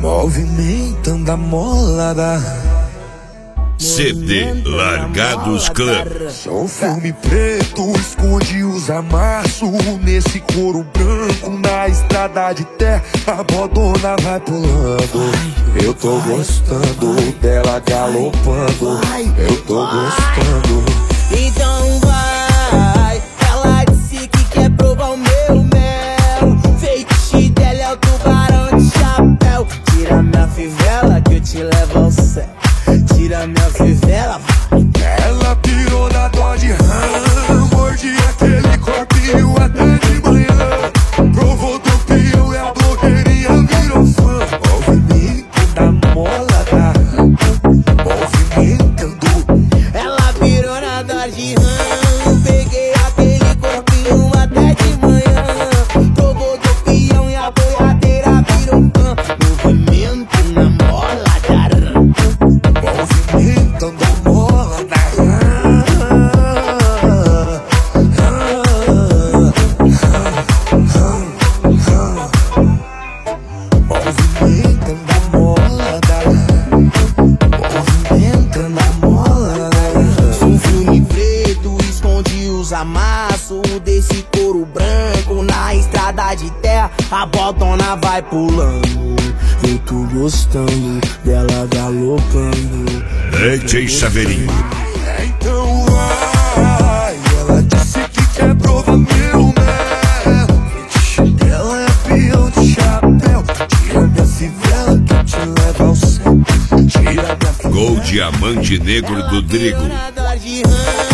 Movimentando a molada. CD Largados Clã. Sou um filme preto, esconde os amassos nesse couro branco, na estrada de terra, a bodona vai pulando. Eu tô gostando dela galopando. Eu tô gostando. Então vai, ela disse que quer provar o meu mel. Feitiço dela é o tubarão de chapéu. Tira minha fivela que eu te levo ao céu. Tira minha fivela. Ela pirou na Dodge Ram, mordi aquele corpinho até de manhã. Provou do pião e a blogueirinha virou fã. Movimento da molada, movimentando. Ela pirou na Dodge Ram, peguei aquele corpinho até de manhã. Provou do pião e a boiadeira virou fã. Movimento na molada, movimentando a molada. Movimentando a molada. Movimentando a molada. um filme preto esconde os amassos desse couro branco, na estrada de terra a bodona vai pulando. Eu tô gostando dela galopando. DJ Saveirinho. Então vai, ela disse que quer provar meu mel. Feitiço dela é peão de chapéu. Tira minha fivela que eu te levo ao céu. Tira minha fivela. Gol Diamante Negro do Drigo. Na Dodge Ram,